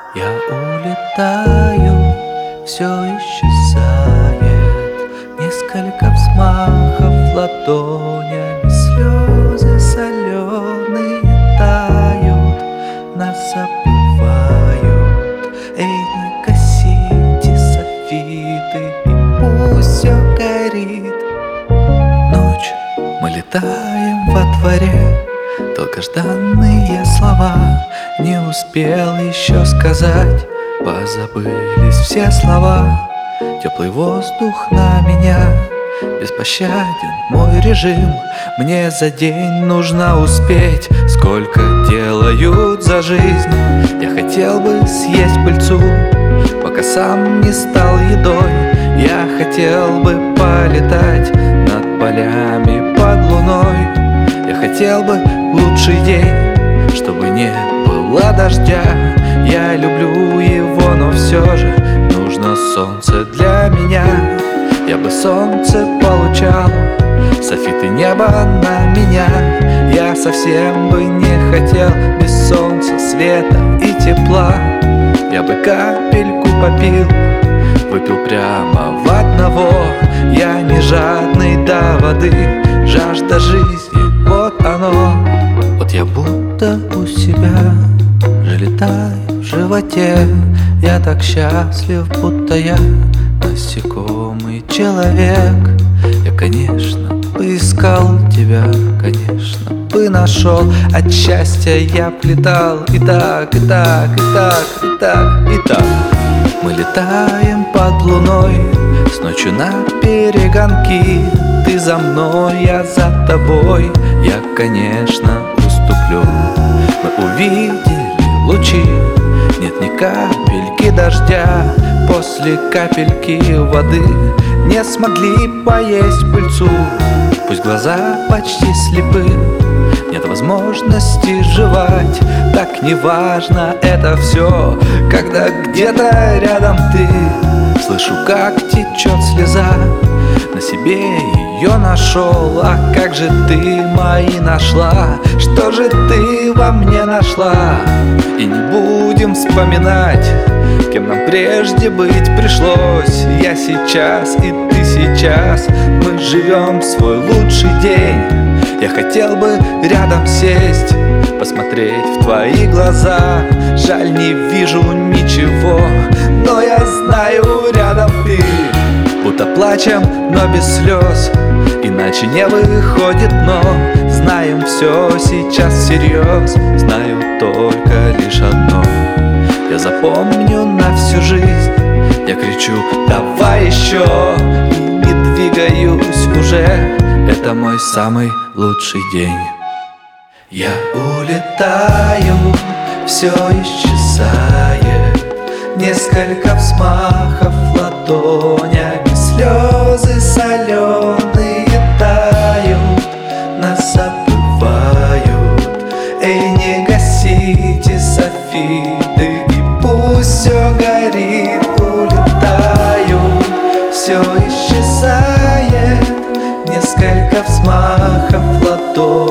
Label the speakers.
Speaker 1: Я улетаю, все исчезает, несколько взмахов ладонями, слезы соленые тают, нас забывают. Эй, не гасите софиты, и пусть все горит. Ночь, мы летаем во дворе, долгожданные слова не успел еще сказать, позабылись все слова. Теплый воздух на меня, беспощаден мой режим. Мне за день нужно успеть, сколько делают за жизнь. Я хотел бы съесть пыльцу, пока сам не стал едой. Я хотел бы полетать над полями под луной. Я хотел бы лучший день, чтобы не было дождя. Я люблю его, но все же нужно солнце для меня. Я бы солнце получал, софиты неба на меня. Я совсем бы не хотел без солнца, света и тепла. Я бы капельку попил, выпил прямо в одного. Я не жадный до воды, жажда жизни, вот оно. Вот я будто у себя же летаю в животе. Я так счастлив, будто я насекомый человек. Я, конечно, бы искал тебя, конечно, бы нашел. От счастья я б летал и так, и так, и так, и так, и так. Мы летаем под луной, с ночью на перегонки. Ты за мной, я за тобой, я, конечно, уступлю. Мы увидели лучи, нет ни капельки дождя. После капельки воды не смогли поесть пыльцу. Пусть глаза почти слепы, нет возможности жевать. Так неважно это все, когда где-то рядом ты. Слышу, как течет слеза, на себе ее нашел. А как же ты мои нашла? Что же ты во мне нашла? И не будем вспоминать, кем нам прежде быть пришлось. Я сейчас и ты сейчас, мы живем свой лучший день. Я хотел бы рядом сесть, посмотреть в твои глаза. Жаль, не вижу ничего, но я знаю, рядом ты. Будто плачем, но без слез, иначе не выходит, но знаем все сейчас всерьез. Знаю только лишь одно, я запомню на всю жизнь. Я кричу: давай еще, и не двигаюсь уже. Это мой самый лучший день. Я улетаю, все исчезает, несколько взмахов ладонями, слезы соленые тают, нас забывают. Эй, не гасите софиты, и пусть все горит. Улетаю, все исчезает, несколько взмахов ладонями.